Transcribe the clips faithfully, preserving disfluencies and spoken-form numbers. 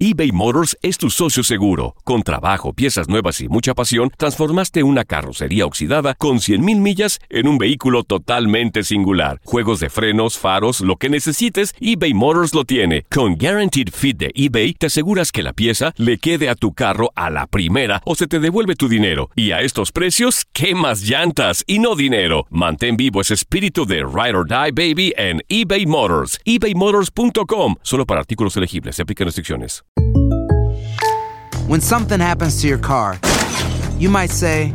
eBay Motors es tu socio seguro. Con trabajo, piezas nuevas y mucha pasión, transformaste una carrocería oxidada con cien mil millas en un vehículo totalmente singular. Juegos de frenos, faros, lo que necesites, eBay Motors lo tiene. Con Guaranteed Fit de eBay, te aseguras que la pieza le quede a tu carro a la primera o se te devuelve tu dinero. Y a estos precios, ¿qué más llantas y no dinero? Mantén vivo ese espíritu de Ride or Die, baby, en eBay Motors. ebay motors punto com. Solo para artículos elegibles. Se aplican restricciones. When something happens to your car, you might say,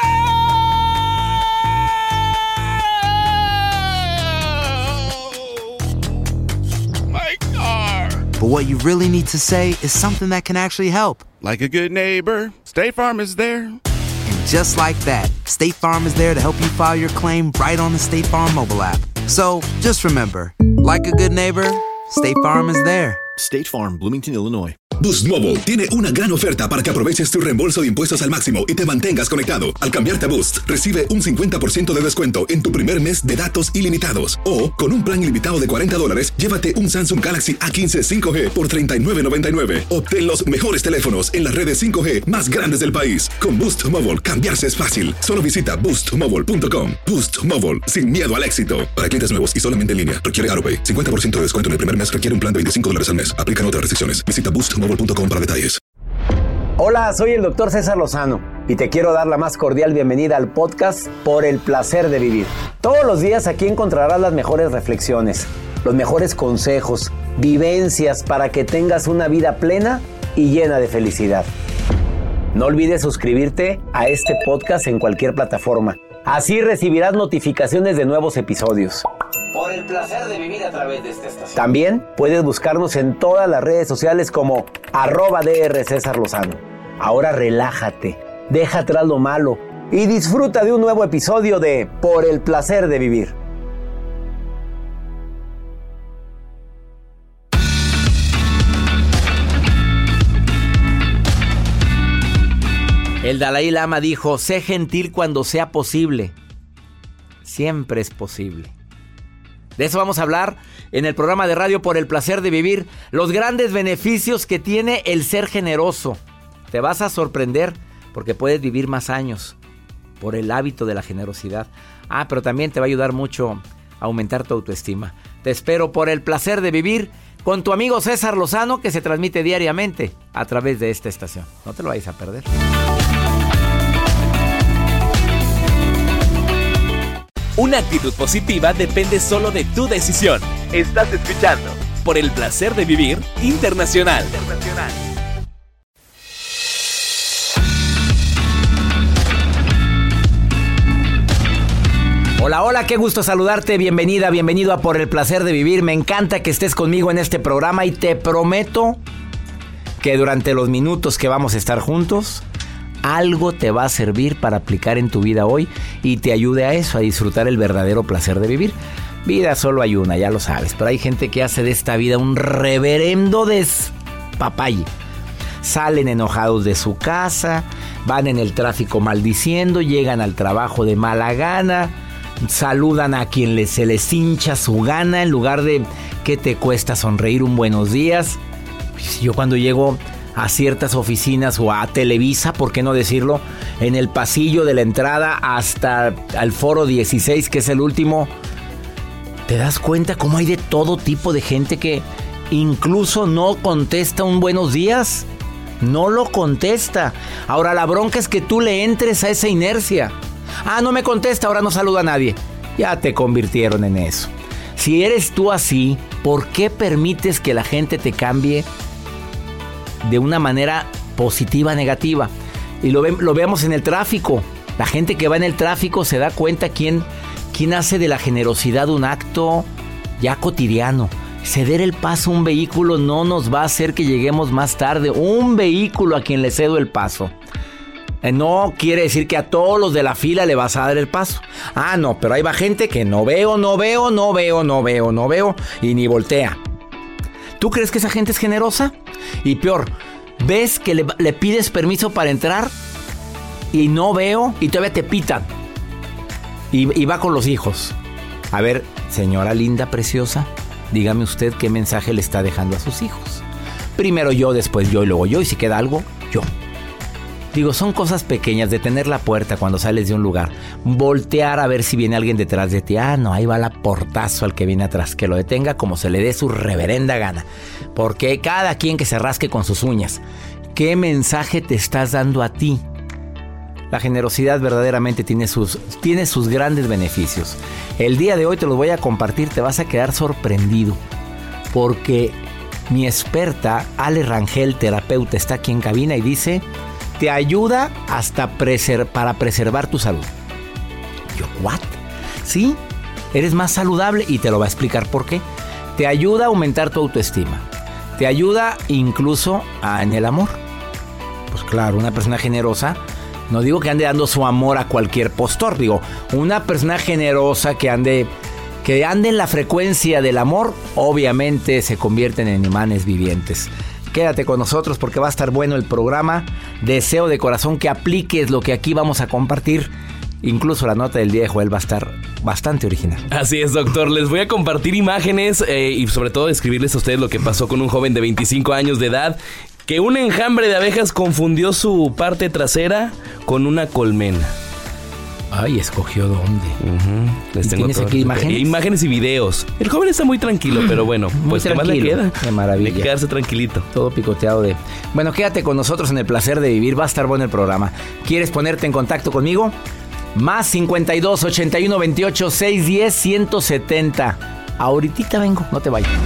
My car! but what you really need to say is something that can actually help. Like a good neighbor, State Farm is there. And just like that, State Farm is there to help you file your claim right on the State Farm mobile app. So just remember, like a good neighbor, State Farm is there. State Farm, Bloomington, Illinois. Boost Mobile tiene una gran oferta para que aproveches tu reembolso de impuestos al máximo y te mantengas conectado. Al cambiarte a Boost, recibe un cincuenta por ciento de descuento en tu primer mes de datos ilimitados. O, con un plan ilimitado de cuarenta dólares, llévate un Samsung Galaxy A quince cinco G por treinta y nueve noventa y nueve. Obtén los mejores teléfonos en las redes cinco G más grandes del país. Con Boost Mobile, cambiarse es fácil. Solo visita boost mobile punto com. Boost Mobile, sin miedo al éxito. Para clientes nuevos y solamente en línea, requiere AutoPay. cincuenta por ciento de descuento en el primer mes requiere un plan de veinticinco dólares al mes. Aplican otras restricciones. Visita boost mobile punto com para detalles. Hola, soy el doctor César Lozano y te quiero dar la más cordial bienvenida al podcast Por el Placer de Vivir. Todos los días aquí encontrarás las mejores reflexiones, los mejores consejos, vivencias para que tengas una vida plena y llena de felicidad. No olvides suscribirte a este podcast en cualquier plataforma. Así recibirás notificaciones de nuevos episodios. Por el placer de vivir a través de esta estación. También puedes buscarnos en todas las redes sociales como arroba DR César Lozano. Ahora relájate, deja atrás lo malo y disfruta de un nuevo episodio de Por el Placer de Vivir. El Dalai Lama dijo, sé gentil cuando sea posible. Siempre es posible. De eso vamos a hablar en el programa de radio Por el Placer de Vivir. Los grandes beneficios que tiene el ser generoso. Te vas a sorprender porque puedes vivir más años por el hábito de la generosidad. Ah, pero también te va a ayudar mucho a aumentar tu autoestima. Te espero Por el Placer de Vivir con tu amigo César Lozano, que se transmite diariamente a través de esta estación. No te lo vayas a perder. Una actitud positiva depende solo de tu decisión. Estás escuchando Por el Placer de Vivir Internacional. Internacional. Hola, hola, qué gusto saludarte. Bienvenida, bienvenido a Por el Placer de Vivir. Me encanta que estés conmigo en este programa y te prometo que durante los minutos que vamos a estar juntos, algo te va a servir para aplicar en tu vida hoy y te ayude a eso, a disfrutar el verdadero placer de vivir. Vida solo hay una, ya lo sabes, pero hay gente que hace de esta vida un reverendo despapalle. Salen enojados de su casa, van en el tráfico maldiciendo, llegan al trabajo de mala gana, saludan a quien les, se les hincha su gana en lugar de ¿qué te cuesta sonreír un buenos días? Yo cuando llego a ciertas oficinas o a Televisa, ¿por qué no decirlo? En el pasillo de la entrada hasta al foro dieciséis, que es el último, te das cuenta cómo hay de todo tipo de gente que incluso no contesta un buenos días. No lo contesta. Ahora la bronca es que tú le entres a esa inercia. Ah, no me contesta, ahora no saluda a nadie. Ya te convirtieron en eso. Si eres tú así, ¿por qué permites que la gente te cambie de una manera positiva, negativa? Y lo, ve, lo vemos en el tráfico. La gente que va en el tráfico se da cuenta quién, quién hace de la generosidad un acto ya cotidiano. Ceder el paso a un vehículo no nos va a hacer que lleguemos más tarde. Un vehículo a quien le cedo el paso. Eh, no quiere decir que a todos los de la fila le vas a dar el paso. Ah, no, pero ahí va gente que no veo, no veo, no veo, no veo, no veo y ni voltea. ¿Tú crees que esa gente es generosa? Y peor, ves que le, le pides permiso para entrar y no veo y todavía te pitan. Y, y va con los hijos. A ver, señora linda, preciosa, dígame usted qué mensaje le está dejando a sus hijos. primero yo, después yo y luego yo, y si queda algo, yo. Digo, son cosas pequeñas, detener la puerta cuando sales de un lugar, voltear a ver si viene alguien detrás de ti. Ah, no, ahí va la portazo al que viene atrás, que lo detenga como se le dé su reverenda gana, porque cada quien que se rasque con sus uñas. ¿Qué mensaje te estás dando a ti? La generosidad verdaderamente tiene sus, tiene sus grandes beneficios. El día de hoy te los voy a compartir, te vas a quedar sorprendido, porque mi experta, Ale Rangel, terapeuta, está aquí en cabina y dice... te ayuda hasta preser- para preservar tu salud. Yo, ¿what? Sí, eres más saludable y te lo va a explicar por qué. Te ayuda a aumentar tu autoestima. Te ayuda incluso a, en el amor. Pues claro, una persona generosa, no digo que ande dando su amor a cualquier postor, digo, una persona generosa que ande, que ande en la frecuencia del amor, obviamente se convierten en imanes vivientes. Quédate con nosotros porque va a estar bueno el programa. Deseo de corazón que apliques lo que aquí vamos a compartir. Incluso la nota del día de Joel va a estar bastante original. Así es, doctor. Les voy a compartir imágenes eh, y sobre todo describirles a ustedes lo que pasó con un joven de veinticinco años de edad que un enjambre de abejas confundió su parte trasera con una colmena. Ay, escogió dónde. Uh-huh. Les tengo ¿Tienes todo. aquí imágenes? Imágenes y videos. El joven está muy tranquilo, pero bueno, muy pues ¿qué más le queda? Qué maravilla. De quedarse tranquilito. Todo picoteado de... Bueno, quédate con nosotros en el placer de vivir. Va a estar bueno el programa. ¿Quieres ponerte en contacto conmigo? Más cincuenta y dos, ochenta y uno, veintiocho, seiscientos diez, ciento setenta. Ahorita vengo, no te vayas.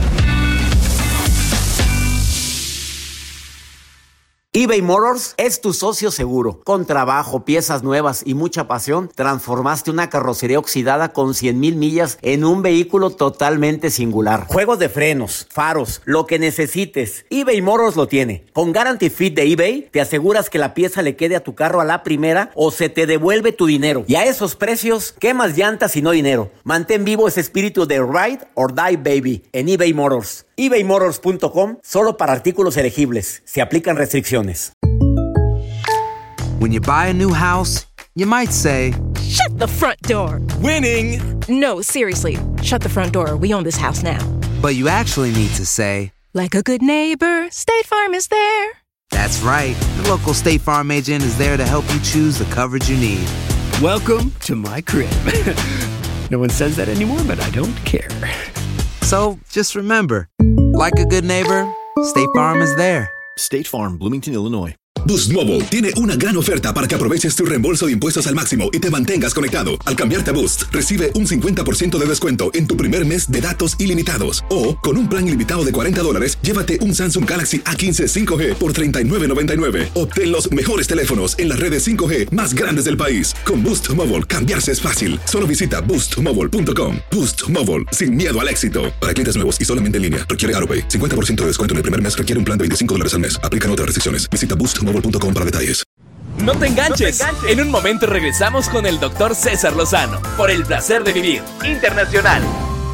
eBay Motors es tu socio seguro. Con trabajo, piezas nuevas y mucha pasión, transformaste una carrocería oxidada con cien mil millas en un vehículo totalmente singular. Juegos de frenos, faros, lo que necesites, eBay Motors lo tiene. Con Guarantee Fit de eBay, te aseguras que la pieza le quede a tu carro a la primera o se te devuelve tu dinero. Y a esos precios, ¿qué más llantas y no dinero? Mantén vivo ese espíritu de Ride or Die Baby en eBay Motors. ebay motors punto com, solo para artículos elegibles. Se aplican restricciones. When you buy a new house, you might say, "Shut the front door." Winning! No, seriously. Shut the front door. We own this house now. but you actually need to say, like a good neighbor, State Farm is there. That's right. The local State Farm agent is there to help you choose the coverage you need. Welcome to my crib. No one says that anymore, but I don't care. So, just remember, like a good neighbor, State Farm is there. State Farm, Bloomington, Illinois. Boost Mobile tiene una gran oferta para que aproveches tu reembolso de impuestos al máximo y te mantengas conectado. Al cambiarte a Boost, recibe un cincuenta por ciento de descuento en tu primer mes de datos ilimitados. O, con un plan ilimitado de cuarenta dólares, llévate un Samsung Galaxy A quince cinco G por treinta y nueve noventa y nueve. Obtén los mejores teléfonos en las redes cinco G más grandes del país. Con Boost Mobile, cambiarse es fácil. Solo visita boost mobile punto com. Boost Mobile, sin miedo al éxito. Para clientes nuevos y solamente en línea, requiere AutoPay. cincuenta por ciento de descuento en el primer mes requiere un plan de veinticinco dólares al mes. Aplican otras restricciones. Visita boost mobile punto com para detalles. No te enganches. No te enganches. En un momento regresamos con el doctor César Lozano por el placer de vivir internacional.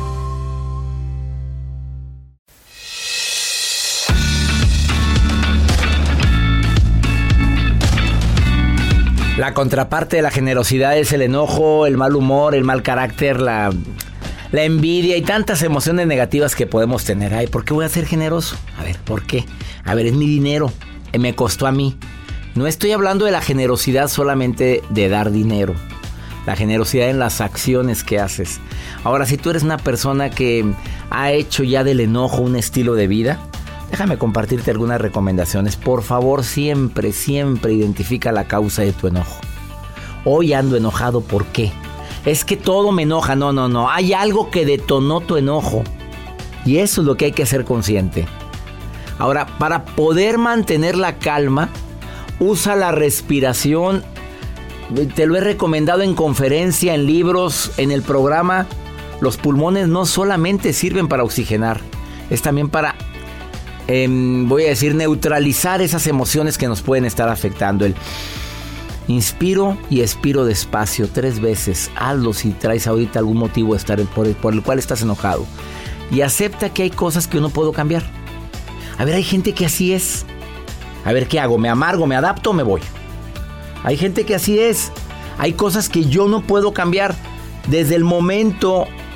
La contraparte de la generosidad es el enojo, el mal humor, el mal carácter, la, la envidia y tantas emociones negativas que podemos tener. Ay, ¿por qué voy a ser generoso? A ver, ¿por qué? A ver, es mi dinero, me costó a mí. No estoy hablando de la generosidad solamente de dar dinero. La generosidad en las acciones que haces. Ahora, si tú eres una persona que ha hecho ya del enojo un estilo de vida, déjame compartirte algunas recomendaciones. Por favor, siempre, siempre identifica la causa de tu enojo. Hoy ando enojado, ¿por qué? Es que todo me enoja. No, no, no. Hay algo que detonó tu enojo. Y eso es lo que hay que ser consciente. Ahora, para poder mantener la calma, usa la respiración. Te lo he recomendado en conferencia, en libros, en el programa. Los pulmones no solamente sirven para oxigenar, es también para, eh, voy a decir, neutralizar esas emociones que nos pueden estar afectando. El inspiro y expiro despacio tres veces. Hazlo si traes ahorita algún motivo de estar por el, por el cual estás enojado. Y acepta que hay cosas que yo no puedo cambiar. A ver, hay gente que así es. A ver, ¿qué hago? ¿Me amargo, me adapto o me voy? Hay gente que así es. Hay cosas que yo no puedo cambiar. Desde el momento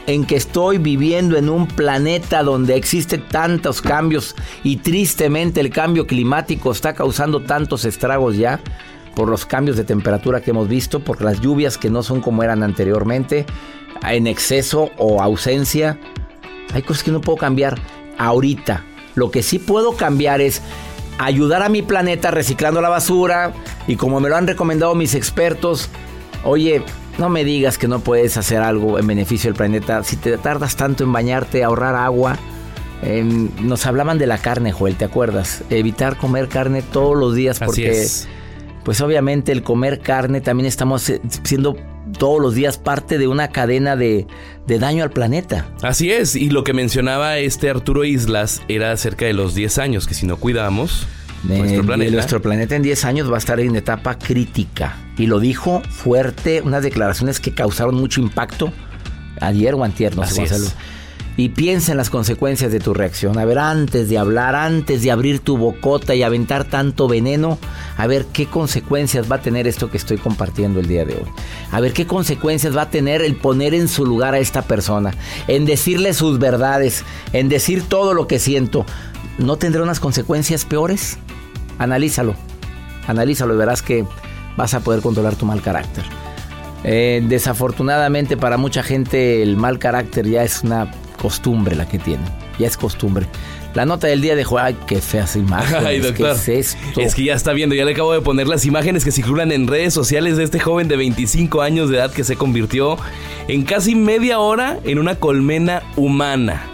en que estoy viviendo en un planeta donde existen tantos cambios y tristemente el cambio climático está causando tantos estragos ya por los cambios de temperatura que hemos visto, por las lluvias que no son como eran anteriormente, en exceso o ausencia? Hay cosas que no puedo cambiar ahorita. Lo que sí puedo cambiar es ayudar a mi planeta reciclando la basura y como me lo han recomendado mis expertos, oye, no me digas que no puedes hacer algo en beneficio del planeta. Si te tardas tanto en bañarte, ahorrar agua. Eh, nos hablaban de la carne, Joel, ¿te acuerdas? Evitar comer carne todos los días porque, Así es. pues obviamente el comer carne también estamos siendo todos los días parte de una cadena de, de daño al planeta. Así es, y lo que mencionaba este Arturo Islas era acerca de los diez años, que si no cuidamos Eh, nuestro planeta... Nuestro planeta en diez años va a estar en etapa crítica. Y lo dijo fuerte, unas declaraciones que causaron mucho impacto ayer o antier, no sé cómo hacerlo. Y piensa en las consecuencias de tu reacción. A ver, antes de hablar, antes de abrir tu bocota y aventar tanto veneno, a ver qué consecuencias va a tener esto que estoy compartiendo el día de hoy. A ver qué consecuencias va a tener el poner en su lugar a esta persona, en decirle sus verdades, en decir todo lo que siento. ¿No tendrá unas consecuencias peores? Analízalo, analízalo y verás que vas a poder controlar tu mal carácter. Eh, desafortunadamente para mucha gente el mal carácter ya es una costumbre la que tiene, ya es costumbre. La nota del día dejó, ay, qué feas imágenes. Ay, doctor, ¿qué es esto? Es que ya está viendo, ya le acabo de poner las imágenes que circulan en redes sociales de este joven de veinticinco años de edad que se convirtió en casi media hora en una colmena humana.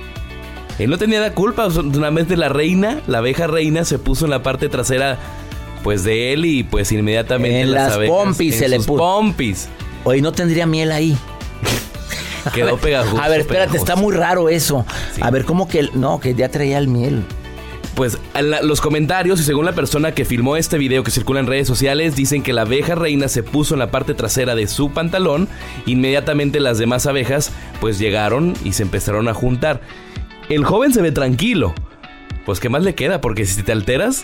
Él no tenía la culpa, solamente la reina, la abeja reina, se puso en la parte trasera, pues, de él y pues inmediatamente en las, las abejas, pompis en se le sus puso. pompis. Oye, no tendría miel ahí. Quedó pegajoso. A ver, espérate, pegajoso. está muy raro eso. Sí. A ver, ¿cómo que el, no, que ya traía el miel? Pues la, los comentarios y según la persona que filmó este video que circula en redes sociales dicen que la abeja reina se puso en la parte trasera de su pantalón. Inmediatamente las demás abejas pues llegaron y se empezaron a juntar. El joven se ve tranquilo. Pues ¿qué más le queda? Porque si te alteras,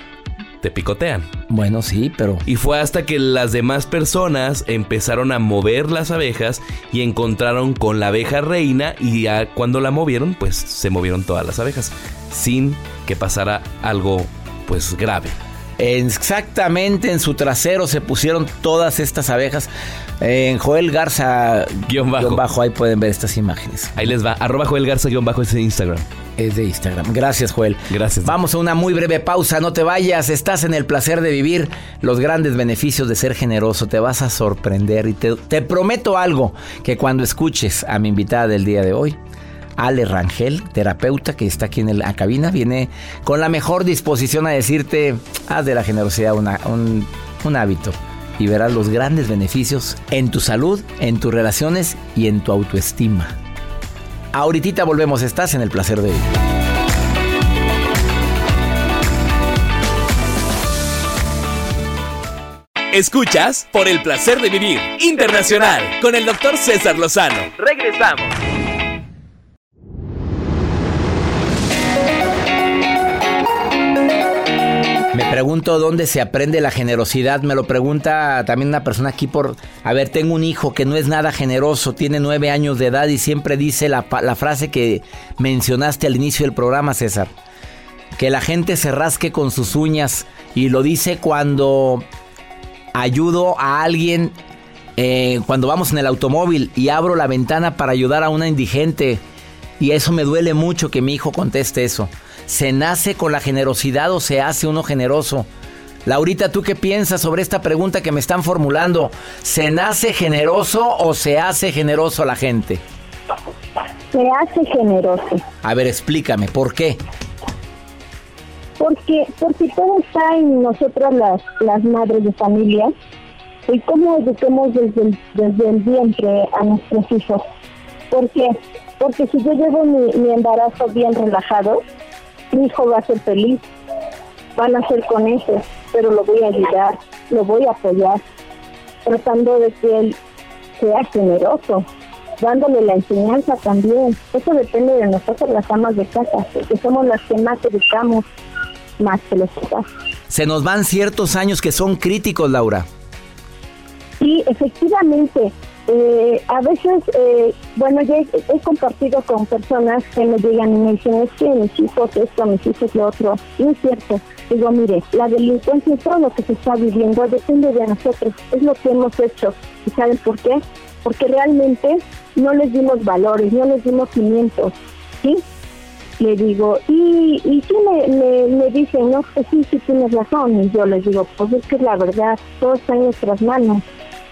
te picotean. Bueno, sí, pero... Y fue hasta que las demás personas empezaron a mover las abejas y encontraron con la abeja reina y ya cuando la movieron, pues se movieron todas las abejas sin que pasara algo pues grave. Exactamente, en su trasero se pusieron todas estas abejas. En Joel Garza guión bajo. guión bajo, ahí pueden ver estas imágenes. Ahí les va, arroba Joel Garza guión bajo es de Instagram. Es de Instagram. Gracias, Joel. Gracias. Vamos a una muy breve pausa, no te vayas. Estás en el placer de vivir los grandes beneficios de ser generoso. Te vas a sorprender y te, te prometo algo, que cuando escuches a mi invitada del día de hoy, Ale Rangel, terapeuta que está aquí en la cabina, viene con la mejor disposición a decirte, haz de la generosidad una, un, un hábito y verás los grandes beneficios en tu salud, en tus relaciones y en tu autoestima. Ahorita volvemos, estás en el placer de vivir. Escuchas Por el placer de vivir internacional con el doctor César Lozano. Regresamos. Me pregunto dónde se aprende la generosidad. Me lo pregunta también una persona aquí por... A ver, tengo un hijo que no es nada generoso, tiene nueve años de edad y siempre dice la, la frase que mencionaste al inicio del programa, César. Que la gente se rasque con sus uñas, y lo dice cuando ayudo a alguien, eh, cuando vamos en el automóvil y abro la ventana para ayudar a una indigente. Y eso me duele mucho que mi hijo conteste eso. ¿Se nace con la generosidad o se hace uno generoso? Laurita, ¿tú qué piensas sobre esta pregunta que me están formulando? ¿Se nace generoso o se hace generoso la gente? Se hace generoso. A ver, explícame, ¿por qué? Porque, porque todo está en nosotras las, las madres de familia y cómo eduquemos desde el, desde el vientre a nuestros hijos. ¿Por qué? Porque si yo llevo mi, mi embarazo bien relajado, mi hijo va a ser feliz, van a ser con eso, pero lo voy a ayudar, lo voy a apoyar, tratando de que él sea generoso, dándole la enseñanza también. Eso depende de nosotros, las amas de casa, porque somos las que más educamos, más que los papás. Se nos van ciertos años que son críticos, Laura. Sí, efectivamente, Eh, a veces, eh, bueno, yo he, he compartido con personas que me llegan y me dicen, es que mis hijos esto, mis hijos lo otro. No es cierto. Digo, mire, la delincuencia y todo lo que se está viviendo depende de nosotros. Es lo que hemos hecho. ¿Y saben por qué? Porque realmente no les dimos valores, no les dimos cimientos, ¿sí? Le digo, y, y sí me, me, me dicen, no, pues sí, sí tienes razón. Y yo les digo, pues es que es la verdad, todo está en nuestras manos.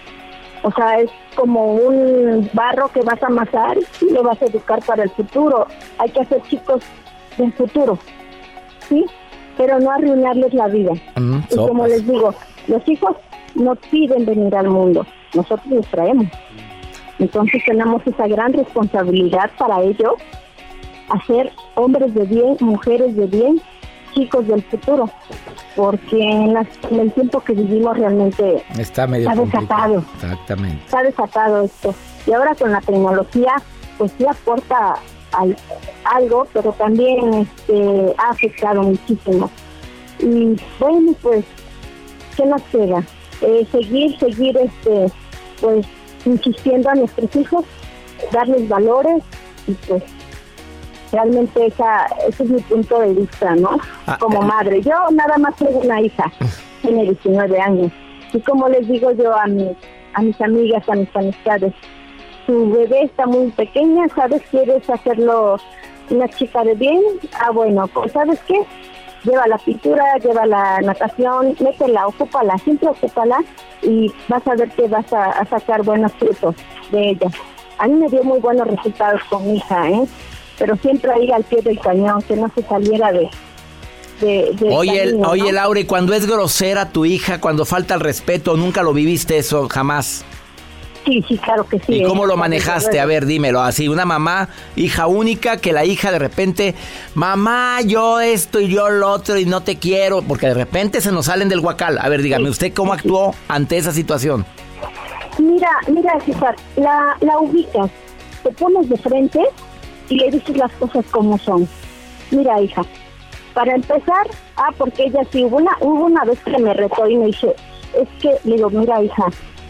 O sea, es como un barro que vas a amasar y lo vas a educar para el futuro. Hay que hacer chicos del futuro, ¿sí? Pero no arruinarles la vida. Mm, y como les digo, los hijos no piden venir al mundo, nosotros los traemos. Entonces tenemos esa gran responsabilidad para ellos, hacer hombres de bien, mujeres de bien, chicos del futuro. Porque en, las, en el tiempo que vivimos realmente está medio está desatado. Exactamente. Está desatado esto. Y ahora con la tecnología, pues sí aporta al, algo, pero también este, ha afectado muchísimo. Y bueno, pues, ¿qué nos queda? Eh, seguir, seguir, este, pues, insistiendo a nuestros hijos, darles valores y pues realmente esa, ese es mi punto de vista, ¿no? Ah, como eh. madre. Yo nada más tengo una hija, tiene diecinueve años. Y como les digo yo a mis, a mis amigas, a mis amistades, tu bebé está muy pequeña, ¿sabes? ¿Quieres hacerlo una chica de bien? Ah, bueno, pues ¿sabes qué? Lleva la pintura, lleva la natación, métela, ocúpala, siempre ocúpala y vas a ver que vas a, a sacar buenos frutos de ella. A mí me dio muy buenos resultados con mi hija, ¿eh? Pero siempre ahí al pie del cañón, que no se saliera de... de, de oye, camino, ¿no? Oye, Laura, ¿y cuando es grosera tu hija, cuando falta el respeto, nunca lo viviste eso, jamás? Sí, sí, claro que sí. ¿Y cómo ¿eh? lo manejaste? A ver, dímelo, así, una mamá, hija única, que la hija de repente, mamá, yo esto y yo lo otro y no te quiero, porque de repente se nos salen del guacal. A ver, dígame, sí, ¿usted cómo sí, actuó sí. ante esa situación? Mira, mira, César, la, la ubicas, te pones de frente y le dices las cosas como son. Mira, hija, para empezar, ah, porque ella sí, hubo una, hubo una vez que me retó y me dice, es que, le digo, mira, hija,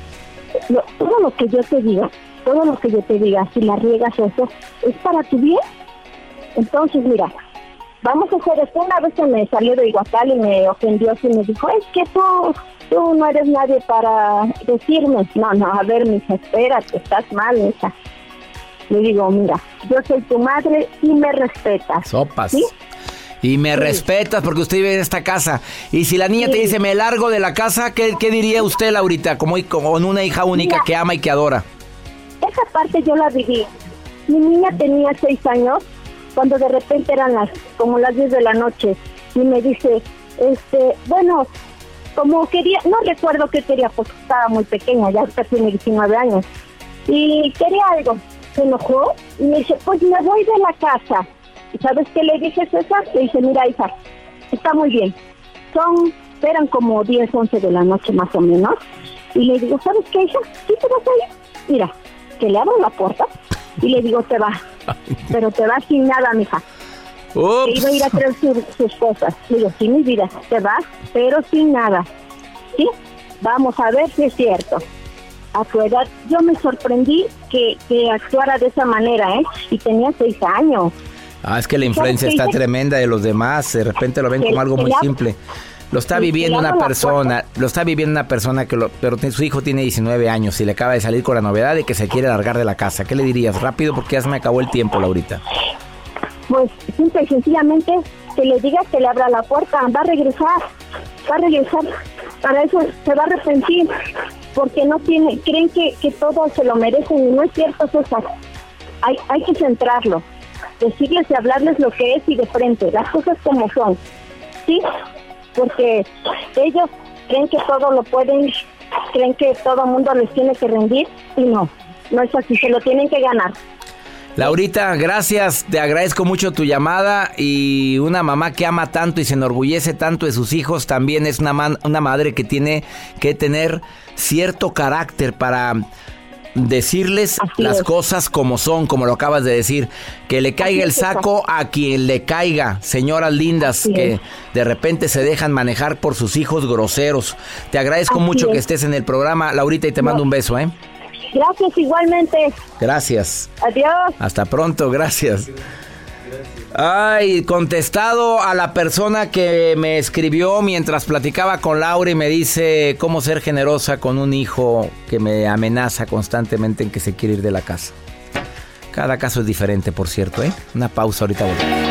lo, todo lo que yo te diga, todo lo que yo te diga, si la riegas eso, es para tu bien. Entonces, mira, vamos a hacer esto. Una vez que me salió de Iguacal y me ofendió y me dijo, es que tú, tú no eres nadie para decirme. No, no, a ver, mija, espérate, estás mal, hija. Le digo, mira, yo soy tu madre y me respetas. Sopas. ¿Sí? Y me sí. respetas porque usted vive en esta casa. Y si la niña sí. te dice, me largo de la casa, ¿qué, qué diría usted, Laurita? Como con una hija única mira, que ama y que adora. Esa parte yo la viví. Mi niña tenía seis años cuando de repente eran las como las diez de la noche y me dice, este, bueno, como quería, no recuerdo qué quería porque estaba muy pequeña, ya tiene diecinueve años. Y quería algo. Se enojó y me dice, pues me voy de la casa. ¿Y sabes qué le dije, César? Le dije, mira, hija, está muy bien. Son, eran como diez, once de la noche más o menos. Y le digo, ¿sabes qué, hija? ¿Sí te vas a ir? Mira, que le abro la puerta y le digo, te vas. Pero te vas sin nada, mija. Ups. Que iba a ir a traer su, sus cosas. Le digo, sí, mi vida, te vas, pero sin nada. ¿Sí? Vamos a ver si es cierto. A tu edad, yo me sorprendí que, que actuara de esa manera, ¿eh? Y tenía seis años. Ah, es que la influencia está tremenda de los demás. De repente lo ven como algo muy simple. Lo está viviendo una persona, lo está viviendo una persona que lo, pero su hijo tiene diecinueve años y le acaba de salir con la novedad de que se quiere largar de la casa. ¿Qué le dirías? Rápido, porque ya se me acabó el tiempo, Laurita. Pues simple y sencillamente que le digas que le abra la puerta, va a regresar, va a regresar. Para eso se va a arrepentir, porque no tiene, creen que, que todo se lo merecen y no es cierto, César. Hay, hay que centrarlo, decirles y hablarles lo que es y de frente, las cosas como son, ¿sí? Porque ellos creen que todo lo pueden, creen que todo el mundo les tiene que rendir y no, no es así, se lo tienen que ganar. Laurita, gracias, te agradezco mucho tu llamada y una mamá que ama tanto y se enorgullece tanto de sus hijos también es una, man, una madre que tiene que tener cierto carácter para decirles Así las es. cosas como son, como lo acabas de decir, que le caiga el saco a quien le caiga, señoras lindas Así que es. de repente se dejan manejar por sus hijos groseros. Te agradezco Así mucho es. que estés en el programa, Laurita, y te no. mando un beso, ¿eh? Gracias igualmente. Gracias. Adiós. Hasta pronto, gracias. Ay, contestado a la persona que me escribió mientras platicaba con Laura y me dice cómo ser generosa con un hijo que me amenaza constantemente en que se quiere ir de la casa. Cada caso es diferente, por cierto, ¿eh? Una pausa, ahorita volvemos.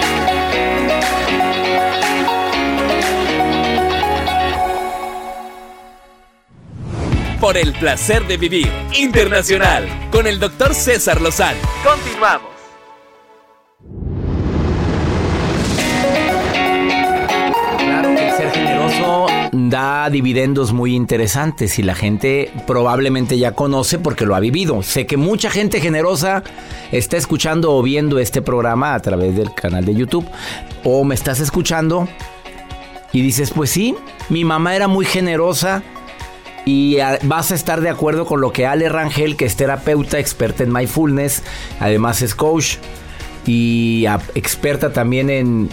Por el placer de vivir internacional con el doctor César Lozano. Continuamos. Claro que el ser generoso da dividendos muy interesantes y la gente probablemente ya conoce porque lo ha vivido. Sé que mucha gente generosa está escuchando o viendo este programa a través del canal de YouTube, o me estás escuchando y dices, pues sí, mi mamá era muy generosa. Y vas a estar de acuerdo con lo que Ale Rangel, que es terapeuta, experta en mindfulness, además es coach y a, experta también en,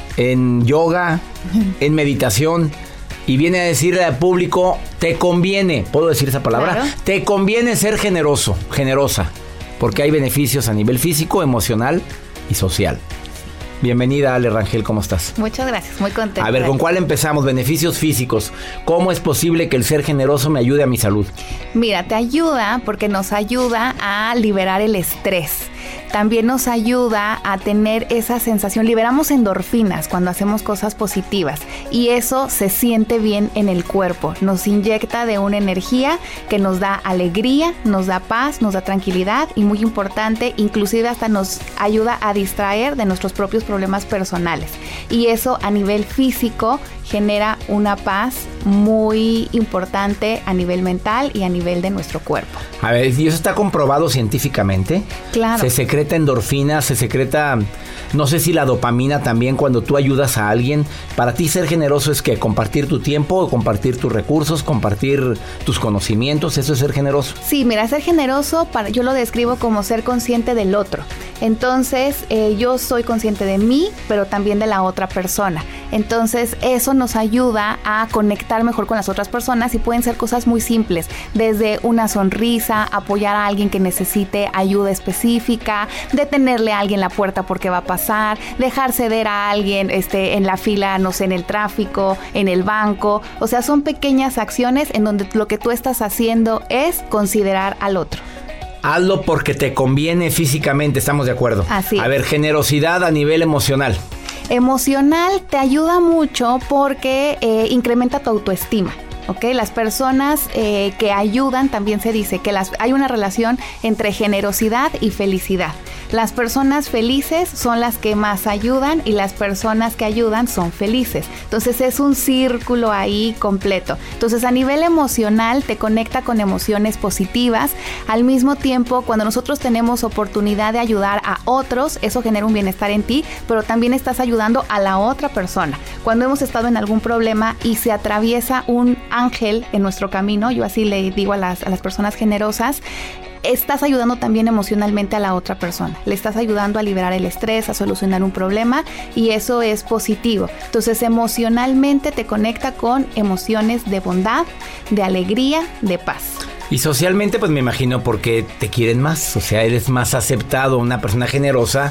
en yoga, en meditación, y viene a decirle al público, te conviene, ¿puedo decir esa palabra? Claro. Te conviene ser generoso, generosa, porque hay beneficios a nivel físico, emocional y social. Bienvenida, Ale Rangel, ¿cómo estás? Muchas gracias, muy contenta. A ver, ¿con cuál empezamos? Beneficios físicos. ¿Cómo es posible que el ser generoso me ayude a mi salud? Mira, te ayuda porque nos ayuda a liberar el estrés. También nos ayuda a tener esa sensación, liberamos endorfinas cuando hacemos cosas positivas y eso se siente bien en el cuerpo, nos inyecta de una energía que nos da alegría, nos da paz, nos da tranquilidad y muy importante, inclusive hasta nos ayuda a distraer de nuestros propios problemas personales y eso a nivel físico genera una paz muy importante a nivel mental y a nivel de nuestro cuerpo. A ver, ¿y eso está comprobado científicamente? Claro. Se secreta endorfina, se secreta, no sé si la dopamina también cuando tú ayudas a alguien. Para ti ser generoso es que compartir tu tiempo, compartir tus recursos, compartir tus conocimientos, ¿eso es ser generoso? Sí, mira, ser generoso, para, yo lo describo como ser consciente del otro. Entonces, eh, yo soy consciente de mí, pero también de la otra persona. Entonces, eso nos ayuda a conectar mejor con las otras personas y pueden ser cosas muy simples, desde una sonrisa, apoyar a alguien que necesite ayuda específica, detenerle a alguien la puerta porque va a pasar, dejar ceder a alguien este, en la fila, no sé, en el tráfico, en el banco. O sea, son pequeñas acciones en donde lo que tú estás haciendo es considerar al otro. Hazlo porque te conviene físicamente, estamos de acuerdo. Así. A ver, generosidad a nivel emocional. Emocional te ayuda mucho porque eh, incrementa tu autoestima. ¿Ok? Las personas eh, que ayudan, también se dice que las, hay una relación entre generosidad y felicidad. Las personas felices son las que más ayudan y las personas que ayudan son felices. Entonces es un círculo ahí completo. Entonces a nivel emocional te conecta con emociones positivas. Al mismo tiempo, cuando nosotros tenemos oportunidad de ayudar a otros, eso genera un bienestar en ti, pero también estás ayudando a la otra persona. Cuando hemos estado en algún problema y se atraviesa un ángel en nuestro camino, yo así le digo a las, a las personas generosas, estás ayudando también emocionalmente a la otra persona. Le estás ayudando a liberar el estrés, a solucionar un problema y eso es positivo. Entonces emocionalmente te conecta con emociones de bondad, de alegría, de paz. Y socialmente pues me imagino porque te quieren más, o sea, eres más aceptado, una persona generosa,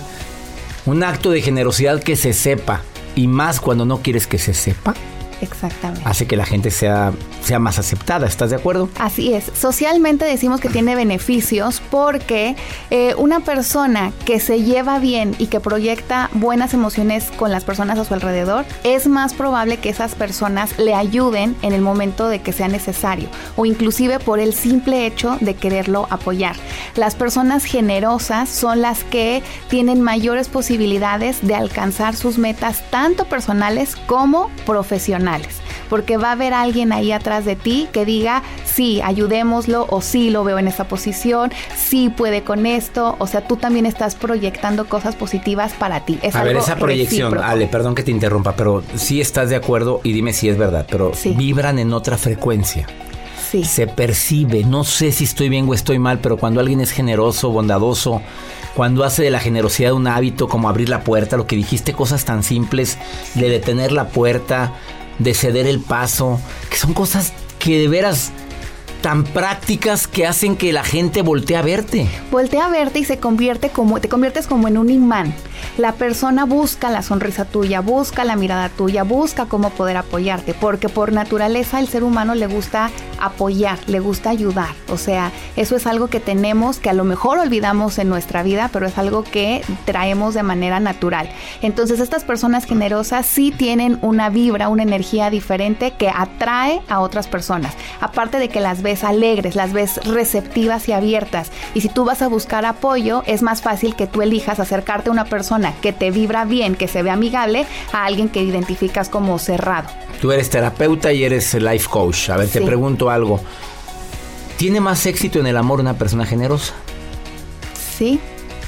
un acto de generosidad que se sepa y más cuando no quieres que se sepa. Exactamente. Hace que la gente sea, sea más aceptada, ¿estás de acuerdo? Así es. Socialmente decimos que tiene beneficios porque eh, una persona que se lleva bien y que proyecta buenas emociones con las personas a su alrededor, es más probable que esas personas le ayuden en el momento de que sea necesario o inclusive por el simple hecho de quererlo apoyar. Las personas generosas son las que tienen mayores posibilidades de alcanzar sus metas tanto personales como profesionales. Porque va a haber alguien ahí atrás de ti que diga, sí, ayudémoslo, o sí, lo veo en esa posición, sí puede con esto. O sea, tú también estás proyectando cosas positivas para ti. Es a algo ver, esa proyección, recíproco. Ale, perdón que te interrumpa, pero sí estás de acuerdo y dime si es verdad, pero sí vibran en otra frecuencia. Sí. Se percibe, no sé si estoy bien o estoy mal, pero cuando alguien es generoso, bondadoso, cuando hace de la generosidad un hábito, como abrir la puerta, lo que dijiste, cosas tan simples, de detener la puerta, de ceder el paso, que son cosas que de veras tan prácticas que hacen que la gente voltee a verte. Voltea a verte y se convierte como, te conviertes como en un imán. La persona busca la sonrisa tuya, busca la mirada tuya, busca cómo poder apoyarte, porque por naturaleza el ser humano le gusta apoyar, le gusta ayudar. O sea, eso es algo que tenemos, que a lo mejor olvidamos en nuestra vida, pero es algo que traemos de manera natural. Entonces, estas personas generosas sí tienen una vibra, una energía diferente que atrae a otras personas. Aparte de que las ves alegres, las ves receptivas y abiertas. Y si tú vas a buscar apoyo, es más fácil que tú elijas acercarte a una persona que te vibra bien, que se ve amigable, a alguien que identificas como cerrado. Tú eres terapeuta y eres life coach. A ver, sí. Te pregunto algo. ¿Tiene más éxito en el amor una persona generosa? Sí.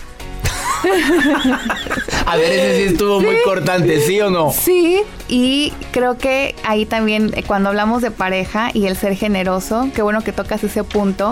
A ver, ese sí estuvo sí. muy cortante, ¿sí o no? Sí, y creo que ahí también, cuando hablamos de pareja y el ser generoso, qué bueno que tocas ese punto.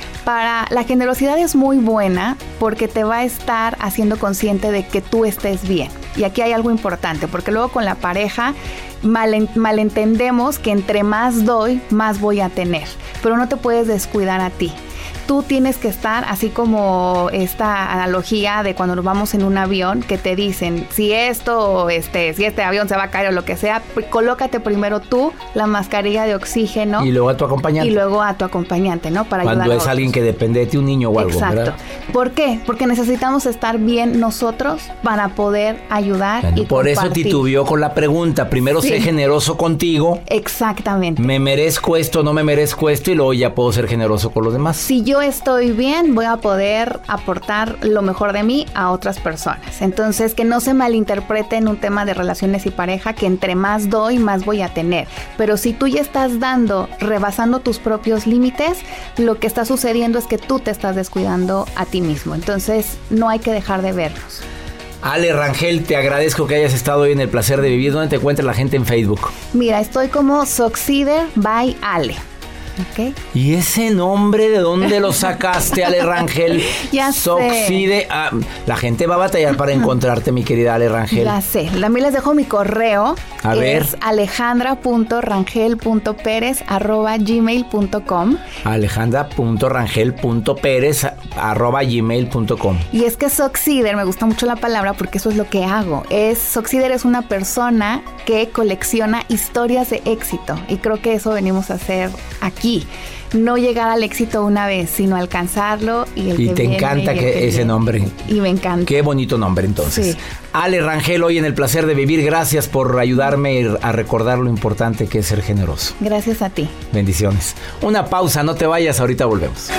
Para la generosidad es muy buena porque te va a estar haciendo consciente de que tú estés bien. Y aquí hay algo importante, porque luego con la pareja mal, malentendemos que entre más doy, más voy a tener. Pero no te puedes descuidar a ti. Tú tienes que estar, así como esta analogía de cuando nos vamos en un avión, que te dicen, si esto, este, si este avión se va a caer o lo que sea, colócate primero tú la mascarilla de oxígeno. Y luego a tu acompañante. Y luego a tu acompañante, ¿no? Para cuando ayudar es a alguien que depende de ti, un niño o algo, exacto. ¿verdad? ¿Por qué? Porque necesitamos estar bien nosotros para poder ayudar bueno, y por compartir. Eso titubeó con la pregunta. Primero sí. sé generoso contigo. Exactamente. Me merezco esto, no me merezco esto, y luego ya puedo ser generoso con los demás. Si yo estoy bien, voy a poder aportar lo mejor de mí a otras personas. Entonces, que no se malinterprete en un tema de relaciones y pareja, que entre más doy, más voy a tener. Pero si tú ya estás dando, rebasando tus propios límites, lo que está sucediendo es que tú te estás descuidando a ti mismo. Entonces, no hay que dejar de vernos. Ale Rangel, te agradezco que hayas estado hoy en El Placer de Vivir. ¿Dónde te encuentra la gente en Facebook? Mira, estoy como Soxider by Ale. Okay. ¿Y ese nombre de dónde lo sacaste, Ale Rangel? Ya Soxide. sé. Ah, la gente va a batallar para encontrarte, mi querida Ale Rangel. Ya sé. También les dejo mi correo. A ver. Es alejandra punto rangel punto pérez arroba gmail punto com. alejandra punto rangel punto pérez arroba gmail punto com. Y es que Soxider, me gusta mucho la palabra porque eso es lo que hago. Es Soxider es una persona que colecciona historias de éxito. Y creo que eso venimos a hacer aquí. No llegar al éxito una vez, sino alcanzarlo y el y que te viene, encanta y que que ese viene. nombre. Y me encanta. Qué bonito nombre, entonces. Sí. Ale Rangel, hoy en El Placer de Vivir, gracias por ayudarme a recordar lo importante que es ser generoso. Gracias a ti. Bendiciones. Una pausa, no te vayas, ahorita volvemos.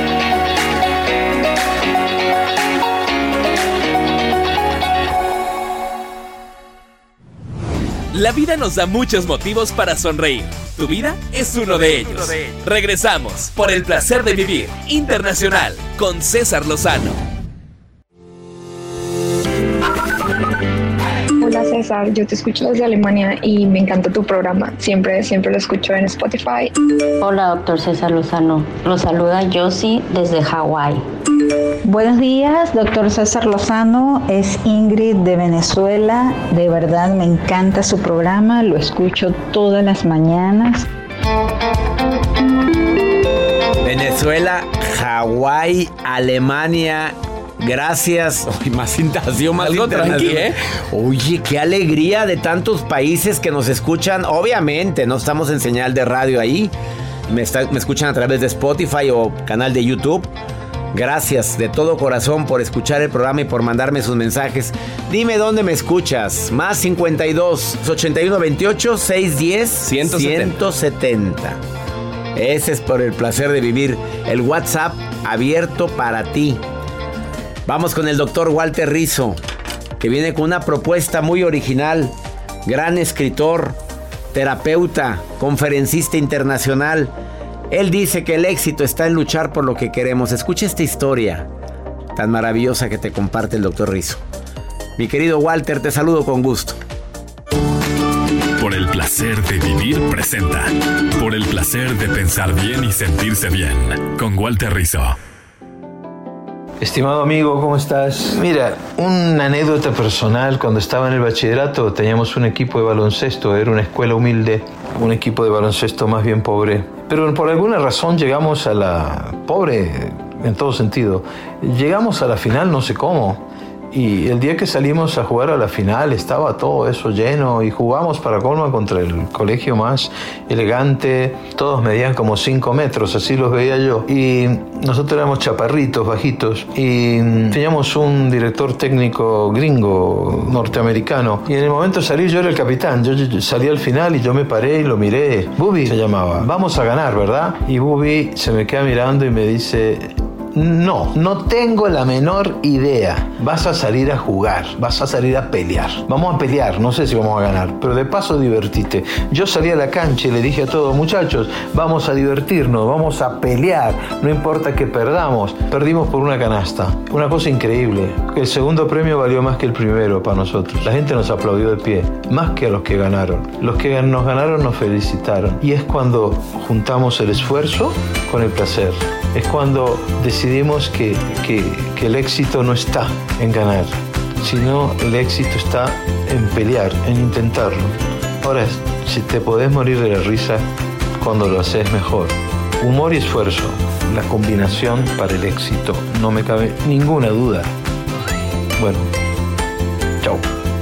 La vida nos da muchos motivos para sonreír. Tu vida es uno de ellos. Regresamos por El Placer de Vivir Internacional con César Lozano. Hola César, yo te escucho desde Alemania y me encanta tu programa. Siempre, siempre lo escucho en Spotify. Hola, doctor César Lozano. Lo saluda Josie desde Hawái. Buenos días, doctor César Lozano. Es Ingrid de Venezuela. De verdad me encanta su programa. Lo escucho todas las mañanas. Venezuela, Hawái, Alemania. Gracias. Uy, más invitación, más algo tranqui, ¿eh? Oye, qué alegría de tantos países que nos escuchan. Obviamente, no estamos en señal de radio ahí. Me, está, me escuchan a través de Spotify o canal de YouTube. Gracias de todo corazón por escuchar el programa y por mandarme sus mensajes. Dime dónde me escuchas. Más cincuenta y dos, ochenta y uno, veintiocho, seiscientos diez, ciento setenta. Ese es por El Placer de Vivir. El WhatsApp abierto para ti. Vamos con el doctor Walter Rizzo, que viene con una propuesta muy original. Gran escritor, terapeuta, conferencista internacional. Él dice que el éxito está en luchar por lo que queremos. Escucha esta historia tan maravillosa que te comparte el doctor Rizzo. Mi querido Walter, te saludo con gusto. Por el placer de vivir presenta. Por el placer de pensar bien y sentirse bien. Con Walter Rizzo. Estimado amigo, ¿cómo estás? Mira, una anécdota personal. Cuando estaba en el bachillerato teníamos un equipo de baloncesto. Era una escuela humilde. un equipo de baloncesto más bien pobre. Pero por alguna razón llegamos a la... pobre en todo sentido. Llegamos a la final no sé cómo. Y el día que salimos a jugar a la final estaba todo eso lleno y jugamos para colmo contra el colegio más elegante. Todos medían como cinco metros, así los veía yo. Y nosotros éramos chaparritos, bajitos. Y teníamos un director técnico gringo, norteamericano. Y en el momento de salir yo era el capitán. Yo, yo salí al final y yo me paré y lo miré. Bubi se llamaba. Vamos a ganar, ¿verdad? Y Bubi se me queda mirando y me dice... No, no tengo la menor idea. Vas a salir a jugar, vas a salir a pelear. Vamos a pelear, no sé si vamos a ganar, pero de paso divertite. Yo salí a la cancha y le dije a todos, muchachos, vamos a divertirnos, vamos a pelear. No importa que perdamos. Perdimos por una canasta. Una cosa increíble. El segundo premio valió más que el primero para nosotros. La gente nos aplaudió de pie, más que a los que ganaron. Los que nos ganaron nos felicitaron. Y es cuando juntamos el esfuerzo con el placer. Es cuando decidimos que, que, que el éxito no está en ganar, sino el éxito está en pelear, en intentarlo. Ahora, si te podés morir de la risa cuando lo haces mejor. Humor y esfuerzo, la combinación para el éxito, no me cabe ninguna duda. Bueno, chao.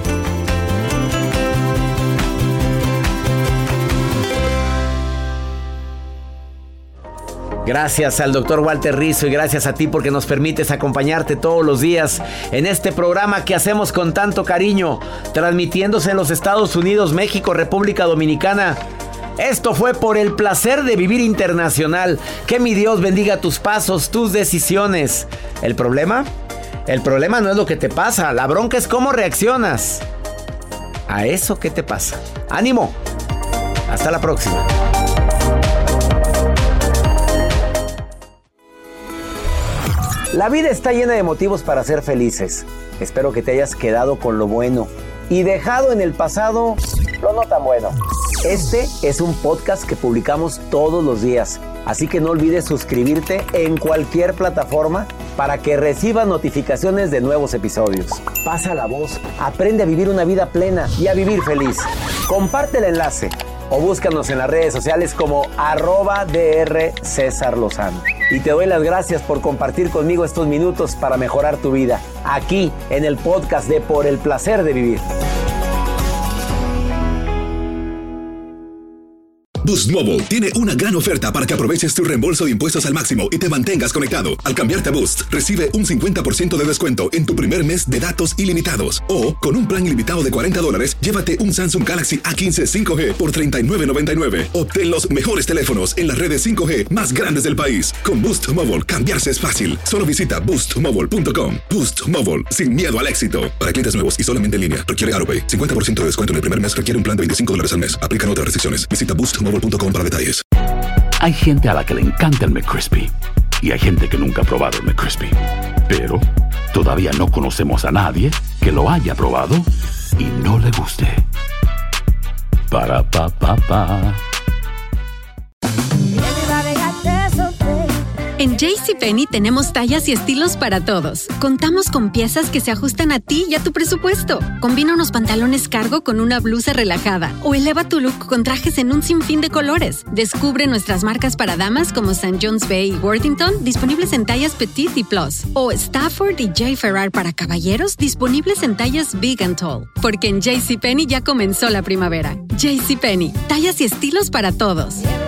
Gracias al doctor Walter Rizzo y gracias a ti porque nos permites acompañarte todos los días en este programa que hacemos con tanto cariño, transmitiéndose en los Estados Unidos, México, República Dominicana. Esto fue Por el Placer de Vivir Internacional. Que mi Dios bendiga tus pasos, tus decisiones. ¿El problema? El problema no es lo que te pasa, la bronca es cómo reaccionas a eso que te pasa. ¡Ánimo! Hasta la próxima. La vida está llena de motivos para ser felices. Espero que te hayas quedado con lo bueno y dejado en el pasado lo no tan bueno. Este es un podcast que publicamos todos los días, así que no olvides suscribirte en cualquier plataforma para que recibas notificaciones de nuevos episodios. Pasa la voz, aprende a vivir una vida plena y a vivir feliz. Comparte el enlace o búscanos en las redes sociales como arroba DR César Lozano. Y te doy las gracias por compartir conmigo estos minutos para mejorar tu vida, aquí en el podcast de Por el Placer de Vivir. Boost Mobile tiene una gran oferta para que aproveches tu reembolso de impuestos al máximo y te mantengas conectado. Al cambiarte a Boost, recibe un cincuenta por ciento de descuento en tu primer mes de datos ilimitados. O, con un plan ilimitado de cuarenta dólares, llévate un Samsung Galaxy A quince cinco G por treinta y nueve noventa y nueve. Obtén los mejores teléfonos en las redes cinco G más grandes del país. Con Boost Mobile, cambiarse es fácil. Solo visita boost mobile punto com. Boost Mobile, sin miedo al éxito. Para clientes nuevos y solamente en línea, requiere AutoPay. cincuenta por ciento de descuento en el primer mes requiere un plan de veinticinco dólares al mes. Aplican otras restricciones. Visita boost mobile punto com para detalles. Hay gente a la que le encanta el McCrispy y hay gente que nunca ha probado el McCrispy. Pero todavía no conocemos a nadie que lo haya probado y no le guste. Para pa pa pa. En JCPenney tenemos tallas y estilos para todos. Contamos con piezas que se ajustan a ti y a tu presupuesto. Combina unos pantalones cargo con una blusa relajada o eleva tu look con trajes en un sinfín de colores. Descubre nuestras marcas para damas como Saint John's Bay y Worthington, disponibles en tallas Petite y Plus. O Stafford y J. Ferrar para caballeros, disponibles en tallas Big and Tall. Porque en JCPenney ya comenzó la primavera. JCPenney, tallas y estilos para todos.